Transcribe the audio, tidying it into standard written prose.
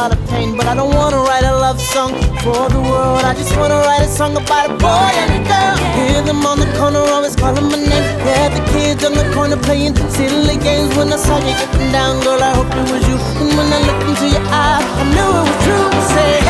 lot of pain, but I don't wanna write a love song for the world. I just wanna write a song about a boy and a girl. Hear them on the corner always calling my name. Yeah, the kids on the corner playing silly games. When I saw you getting down, girl, I hope it was you. And when I looked into your eyes, I knew it was true. Say